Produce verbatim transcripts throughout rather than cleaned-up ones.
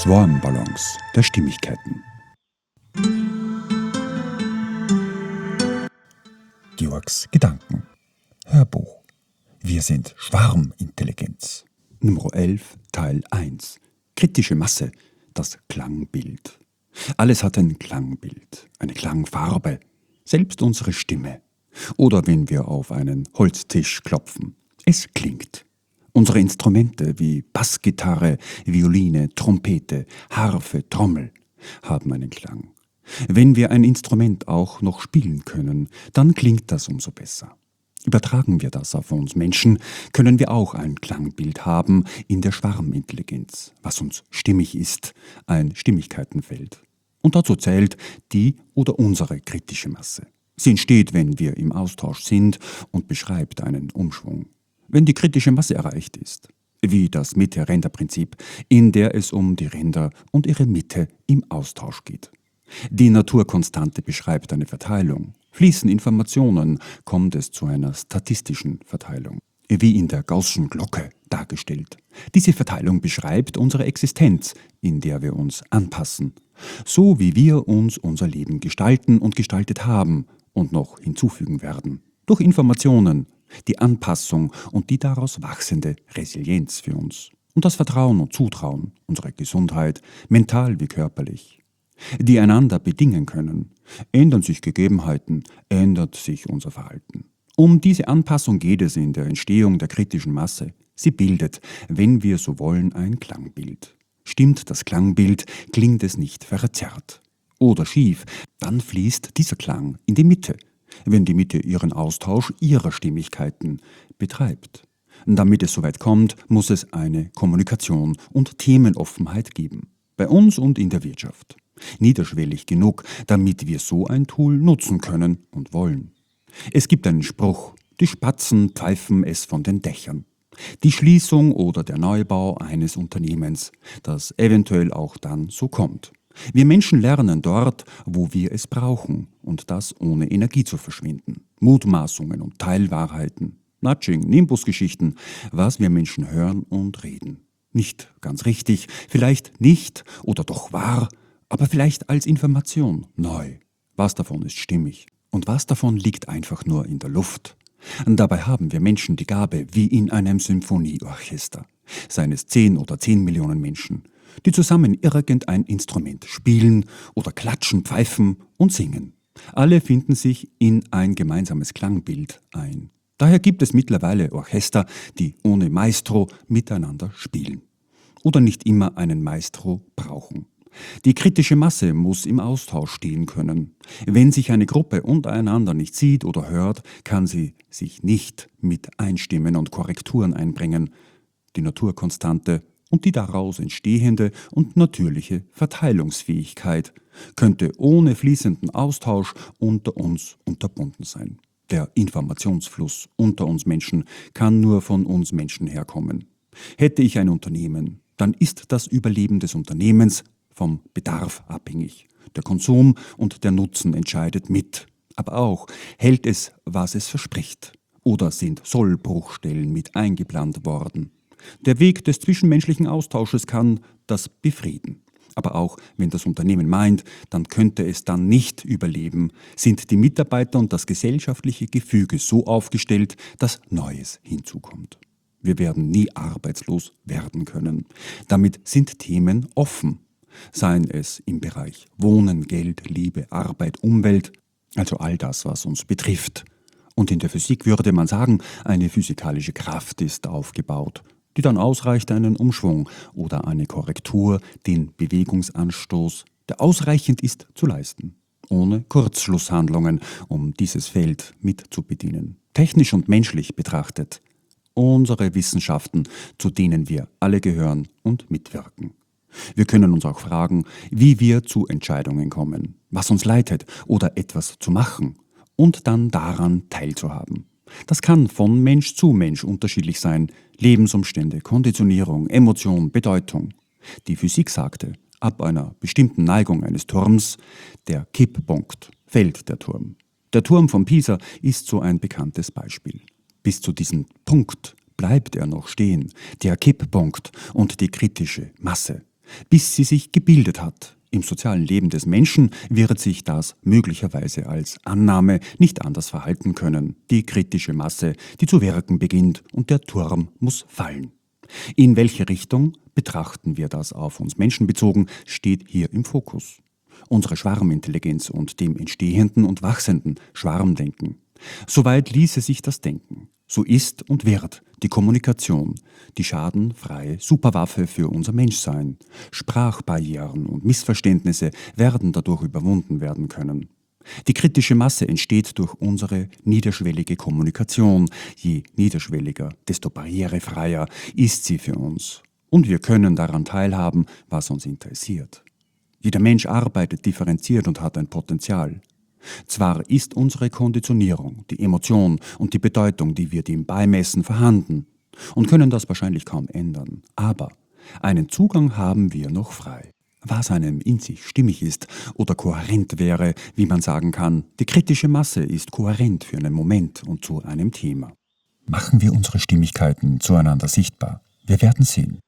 Swarm-Ballons der Stimmigkeiten. Georgs Gedanken. Hörbuch. Wir sind Schwarmintelligenz. Nummer elf, Teil eins. Kritische Masse. Das Klangbild. Alles hat ein Klangbild, eine Klangfarbe, selbst unsere Stimme. Oder wenn wir auf einen Holztisch klopfen. Es klingt. Unsere Instrumente wie Bassgitarre, Violine, Trompete, Harfe, Trommel haben einen Klang. Wenn wir ein Instrument auch noch spielen können, dann klingt das umso besser. Übertragen wir das auf uns Menschen, können wir auch ein Klangbild haben in der Schwarmintelligenz, was uns stimmig ist, ein Stimmigkeitenfeld. Und dazu zählt die oder unsere kritische Masse. Sie entsteht, wenn wir im Austausch sind und beschreibt einen Umschwung. Wenn die kritische Masse erreicht ist, wie das Mitte-Ränder-Prinzip, in der es um die Ränder und ihre Mitte im Austausch geht. Die Naturkonstante beschreibt eine Verteilung. Fließen Informationen, kommt es zu einer statistischen Verteilung, wie in der Gaußschen Glocke dargestellt. Diese Verteilung beschreibt unsere Existenz, in der wir uns anpassen, so wie wir uns unser Leben gestalten und gestaltet haben und noch hinzufügen werden. Durch Informationen, die Anpassung und die daraus wachsende Resilienz für uns. Und das Vertrauen und Zutrauen, unsere Gesundheit, mental wie körperlich, die einander bedingen können. Ändern sich Gegebenheiten, ändert sich unser Verhalten. Um diese Anpassung geht es in der Entstehung der kritischen Masse. Sie bildet, wenn wir so wollen, ein Klangbild. Stimmt das Klangbild, klingt es nicht verzerrt oder schief, dann fließt dieser Klang in die Mitte, wenn die Mitte ihren Austausch ihrer Stimmigkeiten betreibt. Damit es soweit kommt, muss es eine Kommunikation und Themenoffenheit geben. Bei uns und in der Wirtschaft. Niederschwellig genug, damit wir so ein Tool nutzen können und wollen. Es gibt einen Spruch, die Spatzen pfeifen es von den Dächern. Die Schließung oder der Neubau eines Unternehmens, das eventuell auch dann so kommt. Wir Menschen lernen dort, wo wir es brauchen, und das ohne Energie zu verschwinden. Mutmaßungen und Teilwahrheiten, Nudging, Nimbusgeschichten, was wir Menschen hören und reden. Nicht ganz richtig, vielleicht nicht oder doch wahr, aber vielleicht als Information neu. Was davon ist stimmig und was davon liegt einfach nur in der Luft. Dabei haben wir Menschen die Gabe, wie in einem Symphonieorchester, seien es zehn oder zehn Millionen Menschen, die zusammen irgendein Instrument spielen oder klatschen, pfeifen und singen. Alle finden sich in ein gemeinsames Klangbild ein. Daher gibt es mittlerweile Orchester, die ohne Maestro miteinander spielen oder nicht immer einen Maestro brauchen. Die kritische Masse muss im Austausch stehen können. Wenn sich eine Gruppe untereinander nicht sieht oder hört, kann sie sich nicht mit einstimmen und Korrekturen einbringen. Die Naturkonstante und die daraus entstehende und natürliche Verteilungsfähigkeit könnte ohne fließenden Austausch unter uns unterbunden sein. Der Informationsfluss unter uns Menschen kann nur von uns Menschen herkommen. Hätte ich ein Unternehmen, dann ist das Überleben des Unternehmens vom Bedarf abhängig. Der Konsum und der Nutzen entscheidet mit. Aber auch, hält es, was es verspricht? Oder sind Sollbruchstellen mit eingeplant worden? Der Weg des zwischenmenschlichen Austausches kann das befrieden. Aber auch, wenn das Unternehmen meint, dann könnte es dann nicht überleben, sind die Mitarbeiter und das gesellschaftliche Gefüge so aufgestellt, dass Neues hinzukommt. Wir werden nie arbeitslos werden können. Damit sind Themen offen. Seien es im Bereich Wohnen, Geld, Liebe, Arbeit, Umwelt, also all das, was uns betrifft. Und in der Physik würde man sagen, eine physikalische Kraft ist aufgebaut, die dann ausreicht, einen Umschwung oder eine Korrektur, den Bewegungsanstoß, der ausreichend ist, zu leisten, ohne Kurzschlusshandlungen, um dieses Feld mitzubedienen. Technisch und menschlich betrachtet, unsere Wissenschaften, zu denen wir alle gehören und mitwirken. Wir können uns auch fragen, wie wir zu Entscheidungen kommen, was uns leitet oder etwas zu machen und dann daran teilzuhaben. Das kann von Mensch zu Mensch unterschiedlich sein, Lebensumstände, Konditionierung, Emotion, Bedeutung. Die Physik sagte, ab einer bestimmten Neigung eines Turms, der Kipppunkt, fällt der Turm. Der Turm von Pisa ist so ein bekanntes Beispiel. Bis zu diesem Punkt bleibt er noch stehen, der Kipppunkt und die kritische Masse. bis sie sich gebildet hat. Im sozialen Leben des Menschen wird sich das möglicherweise als Annahme nicht anders verhalten können. Die kritische Masse, die zu wirken beginnt und der Turm muss fallen. In welche Richtung betrachten wir das auf uns Menschen bezogen, steht hier im Fokus. Unsere Schwarmintelligenz und dem entstehenden und wachsenden Schwarmdenken. Soweit ließe sich das denken. So ist und wird die Kommunikation die schadenfreie Superwaffe für unser Menschsein. Sprachbarrieren und Missverständnisse werden dadurch überwunden werden können. Die kritische Masse entsteht durch unsere niederschwellige Kommunikation. Je niederschwelliger, desto barrierefreier ist sie für uns. Und wir können daran teilhaben, was uns interessiert. Jeder Mensch arbeitet differenziert und hat ein Potenzial. Zwar ist unsere Konditionierung, die Emotion und die Bedeutung, die wir dem beimessen, vorhanden und können das wahrscheinlich kaum ändern, aber einen Zugang haben wir noch frei. Was einem in sich stimmig ist oder kohärent wäre, wie man sagen kann, die kritische Masse ist kohärent für einen Moment und zu einem Thema. Machen wir unsere Stimmigkeiten zueinander sichtbar. Wir werden sehen.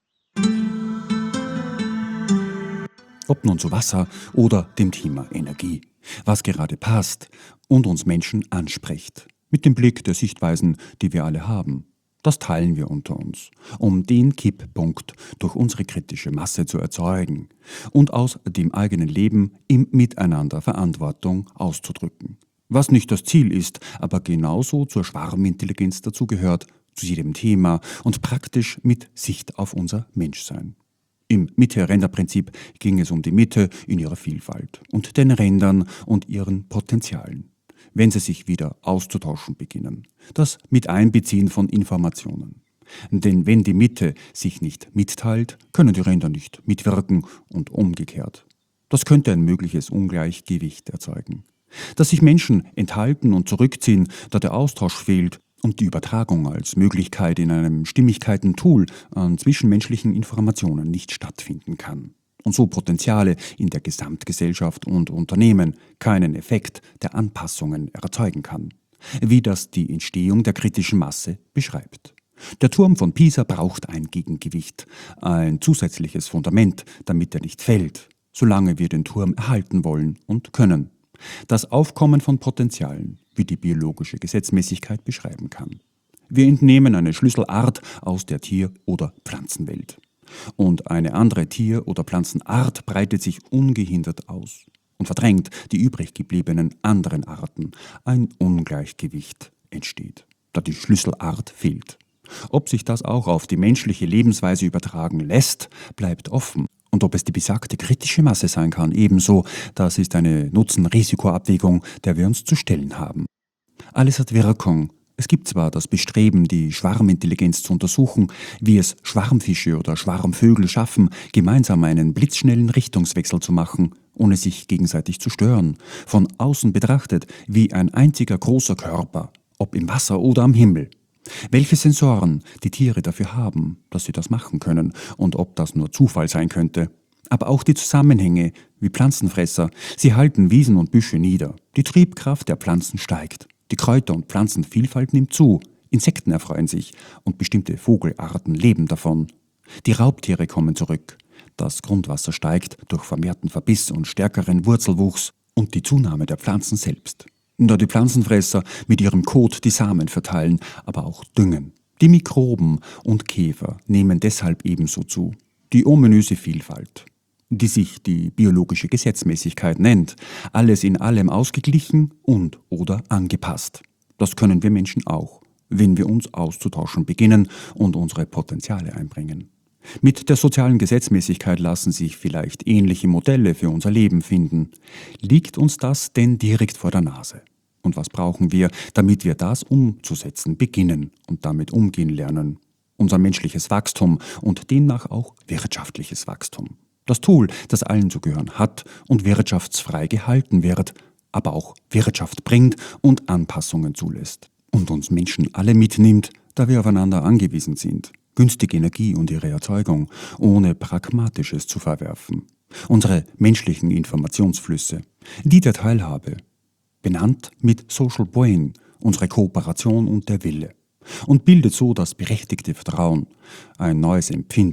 Ob nun zu Wasser oder dem Thema Energie, was gerade passt und uns Menschen anspricht, mit dem Blick der Sichtweisen, die wir alle haben. Das teilen wir unter uns, um den Kipppunkt durch unsere kritische Masse zu erzeugen und aus dem eigenen Leben im Miteinander Verantwortung auszudrücken. Was nicht das Ziel ist, aber genauso zur Schwarmintelligenz dazugehört, zu jedem Thema und praktisch mit Sicht auf unser Menschsein. Im Mitte-Ränder-Prinzip ging es um die Mitte in ihrer Vielfalt und den Rändern und ihren Potenzialen, wenn sie sich wieder auszutauschen beginnen. Das Miteinbeziehen von Informationen. Denn wenn die Mitte sich nicht mitteilt, können die Ränder nicht mitwirken und umgekehrt. Das könnte ein mögliches Ungleichgewicht erzeugen. Dass sich Menschen enthalten und zurückziehen, da der Austausch fehlt, und die Übertragung als Möglichkeit in einem Stimmigkeiten-Tool an zwischenmenschlichen Informationen nicht stattfinden kann. Und so Potenziale in der Gesamtgesellschaft und Unternehmen keinen Effekt der Anpassungen erzeugen kann, wie das die Entstehung der kritischen Masse beschreibt. Der Turm von Pisa braucht ein Gegengewicht, ein zusätzliches Fundament, damit er nicht fällt, solange wir den Turm erhalten wollen und können. Das Aufkommen von Potenzialen, wie die biologische Gesetzmäßigkeit beschreiben kann. Wir entnehmen eine Schlüsselart aus der Tier- oder Pflanzenwelt. Und eine andere Tier- oder Pflanzenart breitet sich ungehindert aus und verdrängt die übrig gebliebenen anderen Arten. Ein Ungleichgewicht entsteht, da die Schlüsselart fehlt. Ob sich das auch auf die menschliche Lebensweise übertragen lässt, bleibt offen. Und ob es die besagte kritische Masse sein kann, ebenso, das ist eine Nutzen-Risiko-Abwägung, der wir uns zu stellen haben. Alles hat Wirkung. Es gibt zwar das Bestreben, die Schwarmintelligenz zu untersuchen, wie es Schwarmfische oder Schwarmvögel schaffen, gemeinsam einen blitzschnellen Richtungswechsel zu machen, ohne sich gegenseitig zu stören, von außen betrachtet wie ein einziger großer Körper, ob im Wasser oder am Himmel. Welche Sensoren die Tiere dafür haben, dass sie das machen können und ob das nur Zufall sein könnte. Aber auch die Zusammenhänge wie Pflanzenfresser, sie halten Wiesen und Büsche nieder. Die Triebkraft der Pflanzen steigt. Die Kräuter- und Pflanzenvielfalt nimmt zu. Insekten erfreuen sich und bestimmte Vogelarten leben davon. Die Raubtiere kommen zurück. Das Grundwasser steigt durch vermehrten Verbiss und stärkeren Wurzelwuchs und die Zunahme der Pflanzen selbst. Da die Pflanzenfresser mit ihrem Kot die Samen verteilen, aber auch düngen. Die Mikroben und Käfer nehmen deshalb ebenso zu. Die ominöse Vielfalt, die sich die biologische Gesetzmäßigkeit nennt, alles in allem ausgeglichen und oder angepasst. Das können wir Menschen auch, wenn wir uns auszutauschen beginnen und unsere Potenziale einbringen. Mit der sozialen Gesetzmäßigkeit lassen sich vielleicht ähnliche Modelle für unser Leben finden. Liegt uns das denn direkt vor der Nase? Und was brauchen wir, damit wir das umzusetzen beginnen und damit umgehen lernen? Unser menschliches Wachstum und demnach auch wirtschaftliches Wachstum. Das Tool, das allen zu gehören hat und wirtschaftsfrei gehalten wird, aber auch Wirtschaft bringt und Anpassungen zulässt. Und uns Menschen alle mitnimmt, da wir aufeinander angewiesen sind. Günstige Energie und ihre Erzeugung, ohne Pragmatisches zu verwerfen. Unsere menschlichen Informationsflüsse, die der Teilhabe, benannt mit Social Brain, unsere Kooperation und der Wille. Und bildet so das berechtigte Vertrauen, ein neues Empfinden.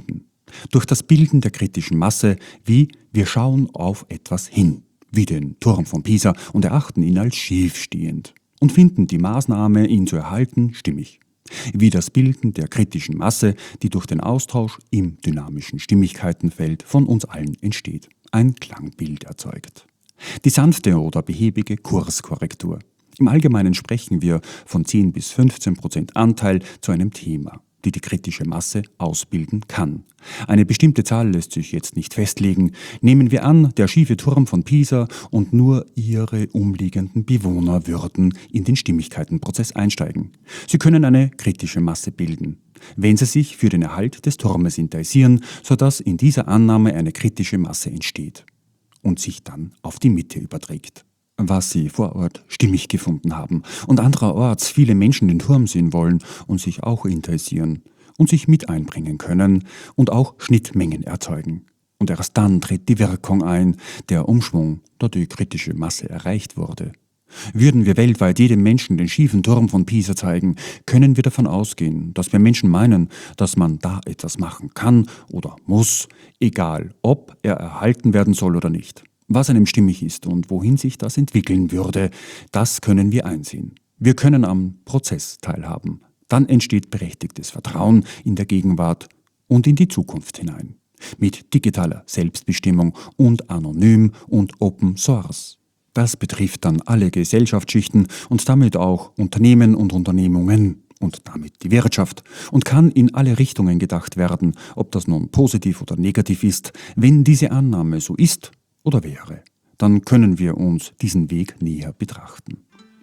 Durch das Bilden der kritischen Masse, wie wir schauen auf etwas hin, wie den Turm von Pisa, und erachten ihn als schiefstehend und finden die Maßnahme, ihn zu erhalten, stimmig. Wie das Bilden der kritischen Masse, die durch den Austausch im dynamischen Stimmigkeitenfeld von uns allen entsteht, ein Klangbild erzeugt. Die sanfte oder behäbige Kurskorrektur. Im Allgemeinen sprechen wir von zehn bis fünfzehn Prozent Anteil zu einem Thema, die die kritische Masse ausbilden kann. Eine bestimmte Zahl lässt sich jetzt nicht festlegen. Nehmen wir an, der schiefe Turm von Pisa und nur ihre umliegenden Bewohner würden in den Stimmigkeitenprozess einsteigen. Sie können eine kritische Masse bilden, wenn sie sich für den Erhalt des Turmes interessieren, sodass in dieser Annahme eine kritische Masse entsteht und sich dann auf die Mitte überträgt. Was sie vor Ort stimmig gefunden haben und andererorts viele Menschen den Turm sehen wollen und sich auch interessieren und sich mit einbringen können und auch Schnittmengen erzeugen. Und erst dann tritt die Wirkung ein, der Umschwung, da die kritische Masse erreicht wurde. Würden wir weltweit jedem Menschen den schiefen Turm von Pisa zeigen, können wir davon ausgehen, dass wir Menschen meinen, dass man da etwas machen kann oder muss, egal ob er erhalten werden soll oder nicht. Was einem stimmig ist und wohin sich das entwickeln würde, das können wir einsehen. Wir können am Prozess teilhaben. Dann entsteht berechtigtes Vertrauen in der Gegenwart und in die Zukunft hinein. Mit digitaler Selbstbestimmung und anonym und Open Source. Das betrifft dann alle Gesellschaftsschichten und damit auch Unternehmen und Unternehmungen und damit die Wirtschaft und kann in alle Richtungen gedacht werden, ob das nun positiv oder negativ ist. Wenn diese Annahme so ist oder wäre, dann können wir uns diesen Weg näher betrachten.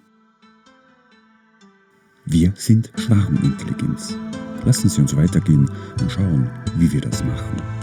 Wir sind Schwarmintelligenz. Lassen Sie uns weitergehen und schauen, wie wir das machen.